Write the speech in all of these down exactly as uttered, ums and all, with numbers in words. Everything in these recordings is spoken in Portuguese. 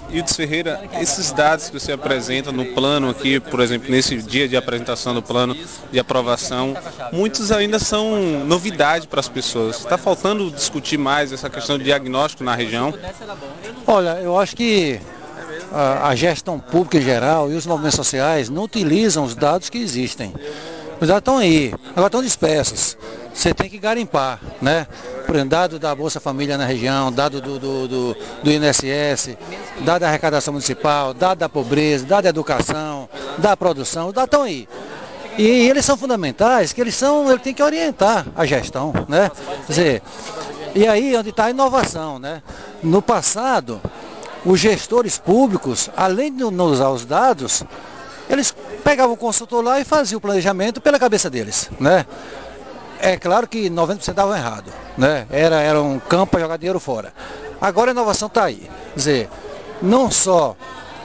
Ildes Ferreira, esses dados que você apresenta no plano aqui, por exemplo, nesse dia de apresentação do plano de aprovação, muitos ainda são novidade para as pessoas. Está faltando discutir mais essa questão de diagnóstico na região? Olha, eu acho que a, a gestão pública em geral e os movimentos sociais não utilizam os dados que existem. Os dados estão aí, agora estão dispersos. Você tem que garimpar, né? Por exemplo, dado da Bolsa Família na região, dado do, do, do, do I N S S, dado da arrecadação municipal, dado da pobreza, dado da educação, da produção, os dados estão aí. E eles são fundamentais, que eles são, ele tem que orientar a gestão, né? Quer dizer, e aí é onde está a inovação, né? No passado, os gestores públicos, além de não usar os dados, eles pegavam o consultor lá e faziam o planejamento pela cabeça deles, né? É claro que noventa por cento davam errado, né? Era, era um campo para jogar dinheiro fora. Agora a inovação está aí. Quer dizer, não só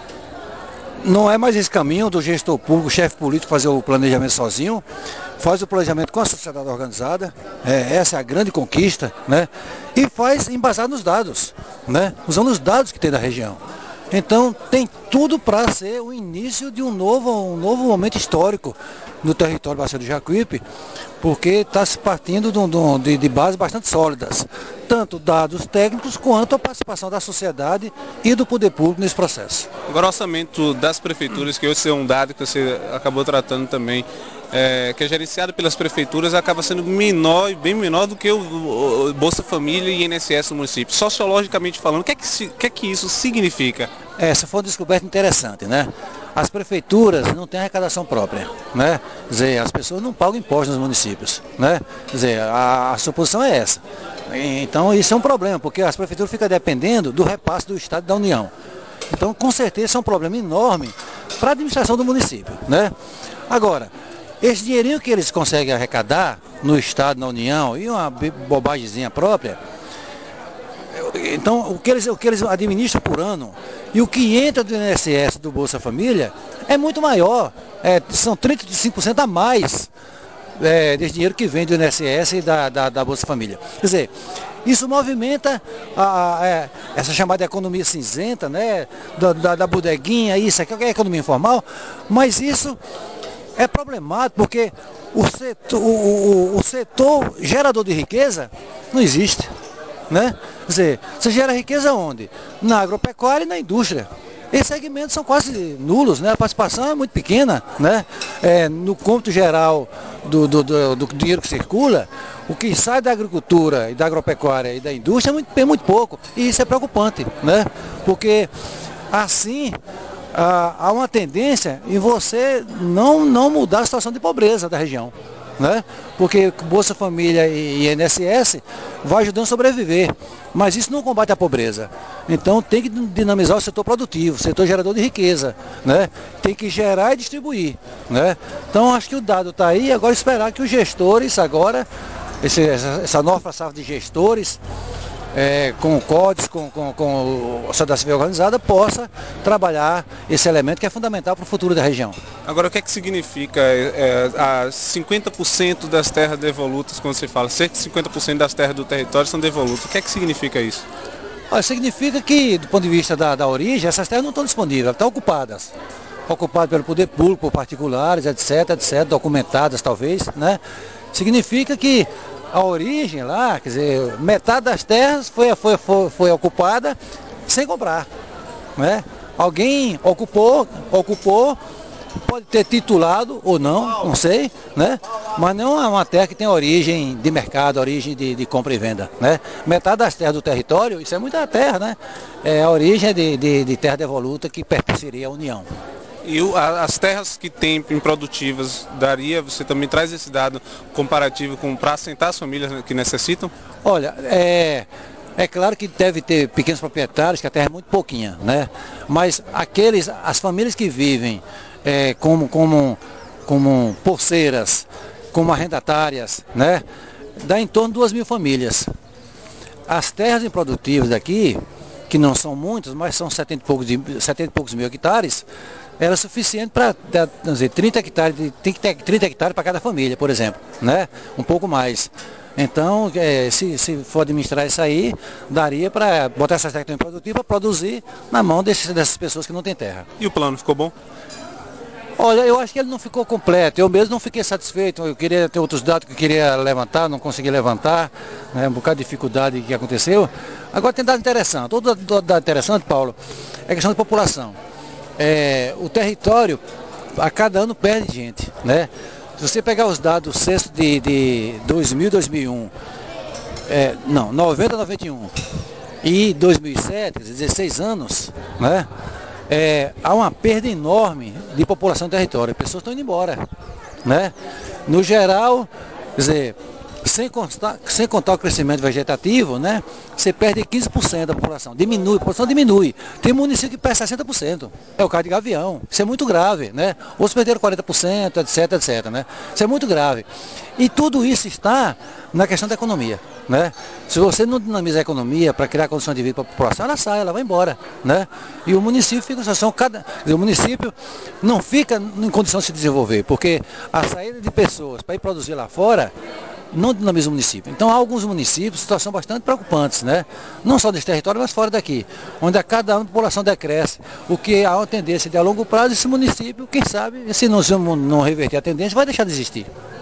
não é mais esse caminho do gestor público, chefe político fazer o planejamento sozinho, faz o planejamento com a sociedade organizada, é, essa é a grande conquista, né? E faz embasado nos dados, né? Usando os dados que tem da região. Então tem tudo para ser o início de um novo, um novo momento histórico no território do Bacia do Jacuípe, porque está se partindo de, de, de bases bastante sólidas, tanto dados técnicos quanto a participação da sociedade e do poder público nesse processo. Agora, o orçamento das prefeituras, que hoje é um dado que você acabou tratando também, é, que é gerenciado pelas prefeituras, acaba sendo menor e bem menor do que o, o, o Bolsa Família e I N S S no município. Sociologicamente falando, o que é que, que, é que isso significa? Essa foi uma descoberta interessante, né? As prefeituras não têm arrecadação própria, né? Quer dizer, as pessoas não pagam impostos nos municípios, né? Quer dizer, a, a suposição é essa. Então isso é um problema, porque as prefeituras ficam dependendo do repasse do Estado e da União. Então, com certeza, isso é um problema enorme para a administração do município, né? Agora, esse dinheirinho que eles conseguem arrecadar no Estado, na União e uma bobagemzinha própria, então o que, eles, o que eles administram por ano e o que entra do I N S S do Bolsa Família é muito maior, é, são trinta e cinco por cento a mais é, desse dinheiro que vem do I N S S e da, da, da Bolsa Família. Quer dizer, isso movimenta a, a, é, essa chamada economia cinzenta, né, da, da, da bodeguinha, isso aqui é economia informal, mas isso é problemático porque o setor, o, o, o setor gerador de riqueza não existe, né? Quer dizer, você gera riqueza onde? Na agropecuária e na indústria. Esses segmentos são quase nulos, né? A participação é muito pequena, né? É, no cômputo geral do, do, do, do dinheiro que circula, o que sai da agricultura e da agropecuária e da indústria é muito, é muito pouco. E isso é preocupante, né? Porque assim há, há uma tendência em você não, não mudar a situação de pobreza da região, né? Porque Bolsa Família e I N S S vai ajudando a sobreviver, mas isso não combate a pobreza. Então tem que dinamizar o setor produtivo, o setor gerador de riqueza, né? Tem que gerar e distribuir, né? Então acho que o dado está aí, agora esperar que os gestores agora, esse, essa, essa nova safra de gestores, é, com o CODES, com, com, com a sociedade civil organizada, possa trabalhar esse elemento que é fundamental para o futuro da região. Agora, o que é que significa é, a cinquenta por cento das terras devolutas, quando você fala, cerca de cinquenta por cento das terras do território são devolutas? O que é que significa isso? Olha, significa que, do ponto de vista da, da origem, essas terras não estão disponíveis, elas estão ocupadas. Ocupadas pelo poder público, por particulares, etc, etc, documentadas talvez, né? Significa que a origem lá, quer dizer, metade das terras foi, foi, foi, foi ocupada sem comprar, né? Alguém ocupou, ocupou, pode ter titulado ou não, não sei, né? Mas não é uma terra que tem origem de mercado, origem de, de compra e venda, né? Metade das terras do território, isso é muita terra, né? É a origem de, de, de terra devoluta que pertenceria à União. E o, a, as terras que tem improdutivas, daria, você também traz esse dado comparativo com para assentar as famílias que necessitam? Olha, é, é claro que deve ter pequenos proprietários, que a terra é muito pouquinha, né? Mas aqueles, as famílias que vivem é, como, como, como poceiras, como arrendatárias, né? Dá em torno de duas mil famílias. As terras improdutivas daqui, que não são muitas, mas são setenta e poucos, setenta e poucos mil hectares, era suficiente para dizer, trinta hectares, de, tem que ter trinta hectares para cada família, por exemplo, né? Um pouco mais. Então, é, se, se for administrar isso aí, daria para botar essas técnicas produtivas para produzir na mão desses, dessas pessoas que não têm terra. E o plano ficou bom? Olha, eu acho que ele não ficou completo, eu mesmo não fiquei satisfeito, eu queria ter outros dados que eu queria levantar, não consegui levantar, né, um bocado de dificuldade que aconteceu. Agora tem dado interessante, outro dado interessante, Paulo, é a questão de população. É, o território, a cada ano perde gente, né? Se você pegar os dados do censo de, de dois mil, dois mil e um, é, não, noventa, noventa e um e dois mil e sete, dezesseis anos, né? É, há uma perda enorme de população do território, as pessoas estão indo embora, né? No geral, quer dizer, sem contar, sem contar o crescimento vegetativo, né? Você perde quinze por cento da população, diminui, a população diminui. Tem município que perde sessenta por cento, é o caso de Gavião, isso é muito grave, né? Outros perderam quarenta por cento, etc, etc, né? Isso é muito grave. E tudo isso está na questão da economia, né? Se você não dinamiza a economia para criar condições de vida para a população, ela sai, ela vai embora, né? E o município fica em situação, cada, o município não fica em condição de se desenvolver, porque a saída de pessoas para ir produzir lá fora não dinamiza o município. Então há alguns municípios, situação bastante preocupantes, né? Não só desse território, mas fora daqui, onde a cada ano a população decresce, o que há uma tendência de a longo prazo esse município, quem sabe, se não, se não reverter a tendência, vai deixar de existir.